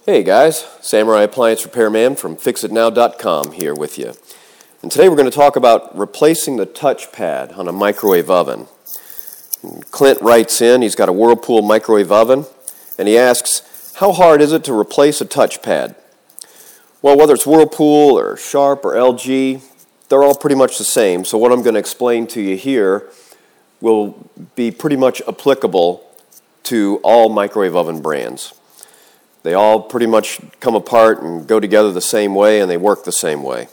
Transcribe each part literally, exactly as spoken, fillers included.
Hey guys, Samurai Appliance Repairman from Fix It Now dot com here with you. And today we're going to talk about replacing the touchpad on a microwave oven. And Clint writes in, he's got a Whirlpool microwave oven, and he asks, how hard is it to replace a touchpad? Well, whether it's Whirlpool or Sharp or L G, they're all pretty much the same. So what I'm going to explain to you here will be pretty much applicable to all microwave oven brands. They all pretty much come apart and go together the same way, and they work the same way.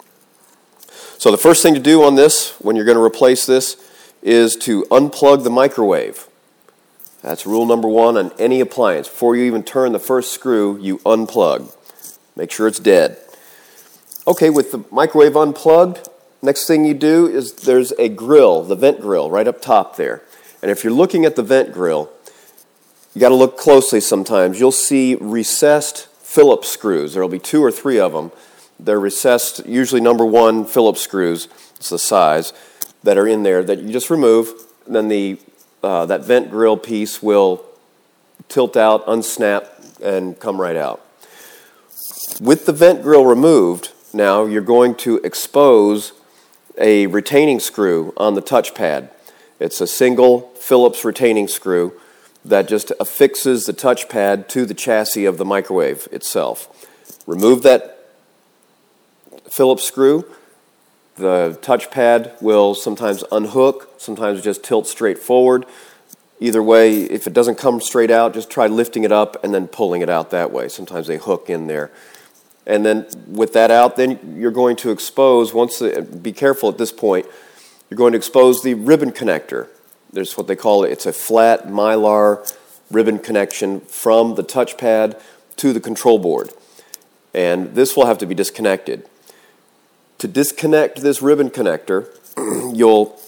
So the first thing to do on this, when you're going to replace this, is to unplug the microwave. That's rule number one on any appliance. Before you even turn the first screw, you unplug. Make sure it's dead. Okay, with the microwave unplugged, next thing you do is there's a grill, the vent grill, right up top there. And if you're looking at the vent grill, you got to look closely sometimes. You'll see recessed Phillips screws. There will be two or three of them. They're recessed, usually number one Phillips screws. It's the size that are in there that you just remove. And then the uh, that vent grill piece will tilt out, unsnap, and come right out. With the vent grill removed, now you're going to expose a retaining screw on the touchpad. It's a single Phillips retaining screw that just affixes the touchpad to the chassis of the microwave itself. Remove that Phillips screw. The touchpad will sometimes unhook, sometimes just tilt straight forward. Either way, if it doesn't come straight out, just try lifting it up and then pulling it out that way. Sometimes they hook in there. And then with that out, then you're going to expose, once the, be careful at this point, you're going to expose the ribbon connector. There's what they call it. It's a flat mylar ribbon connection from the touchpad to the control board. And this will have to be disconnected. To disconnect this ribbon connector, you'll,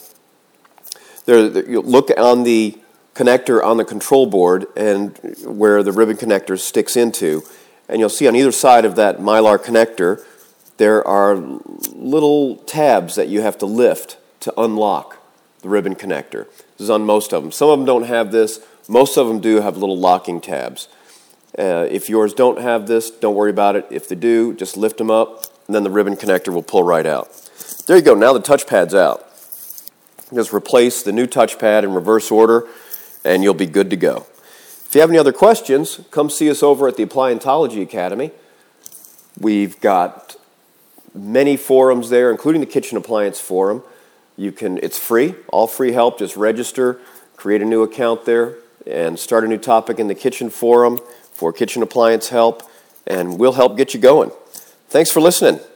there, you'll look on the connector on the control board and where the ribbon connector sticks into, and you'll see on either side of that mylar connector, there are little tabs that you have to lift to unlock the ribbon connector. This is on most of them. Some of them don't have this. Most of them do have little locking tabs. Uh, if yours don't have this, don't worry about it. If they do, just lift them up, and then the ribbon connector will pull right out. There you go. Now the touchpad's out. Just replace the new touchpad in reverse order, and you'll be good to go. If you have any other questions, come see us over at the Appliantology Academy. We've got many forums there, including the Kitchen Appliance Forum. You can, it's free, all free help. Just register, create a new account there, and start a new topic in the kitchen forum for kitchen appliance help, and we'll help get you going. Thanks for listening.